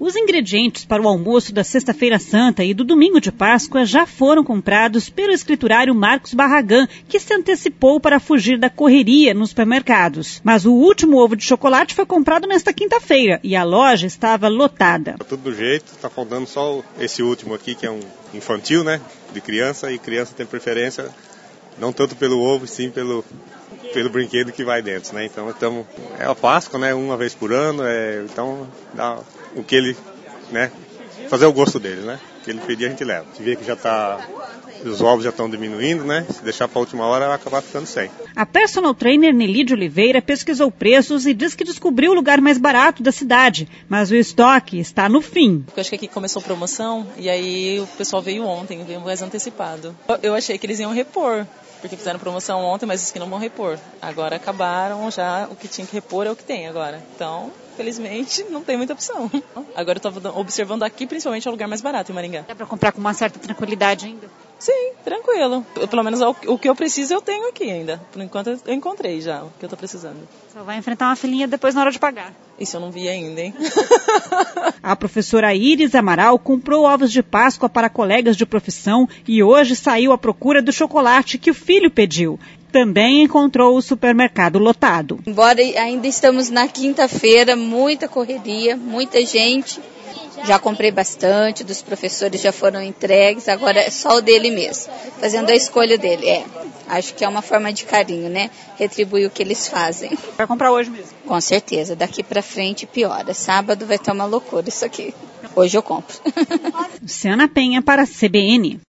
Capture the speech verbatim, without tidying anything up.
Os ingredientes para o almoço da Sexta-feira Santa e do Domingo de Páscoa já foram comprados pelo escriturário Marcos Barragan, que se antecipou para fugir da correria nos supermercados. Mas o último ovo de chocolate foi comprado nesta quinta-feira e a loja estava lotada. Tá tudo do jeito, tá faltando só esse último aqui, que é um infantil, né, de criança, e criança tem preferência não tanto pelo ovo, sim pelo, pelo brinquedo que vai dentro, né? Então, então é a Páscoa, né? Uma vez por ano, é, então dá o que ele, né? Fazer o gosto dele, né? O que ele pedir a gente leva. Se vê que já tá, os ovos já estão diminuindo, né? Se deixar para a última hora, vai acabar ficando sem. A personal trainer Nelly de Oliveira pesquisou preços e diz que descobriu o lugar mais barato da cidade, mas o estoque está no fim. Eu acho que aqui começou promoção e aí o pessoal veio ontem, veio mais antecipado. Eu achei que eles iam repor, porque fizeram promoção ontem, mas disse que não vão repor. Agora acabaram já, o que tinha que repor é o que tem agora. Então, felizmente, não tem muita opção. Agora eu estou observando aqui, principalmente, é o lugar mais barato em Maringá. Dá para comprar com uma certa tranquilidade ainda? Sim, tranquilo. Eu, pelo menos o que eu preciso eu tenho aqui ainda. Por enquanto eu encontrei já o que eu estou precisando. Só vai enfrentar uma filinha depois na hora de pagar. Isso eu não vi ainda, hein? A professora Iris Amaral comprou ovos de Páscoa para colegas de profissão e hoje saiu à procura do chocolate que o filho pediu. Também encontrou o supermercado lotado. Embora ainda estamos na quinta-feira, muita correria, muita gente. Já comprei bastante, dos professores já foram entregues, agora é só o dele mesmo, fazendo a escolha dele. É, acho que é uma forma de carinho, né? Retribuir o que eles fazem. Vai comprar hoje mesmo? Com certeza, daqui pra frente piora. Sábado vai estar uma loucura isso aqui. Hoje eu compro. Luciana Penha para a C B N.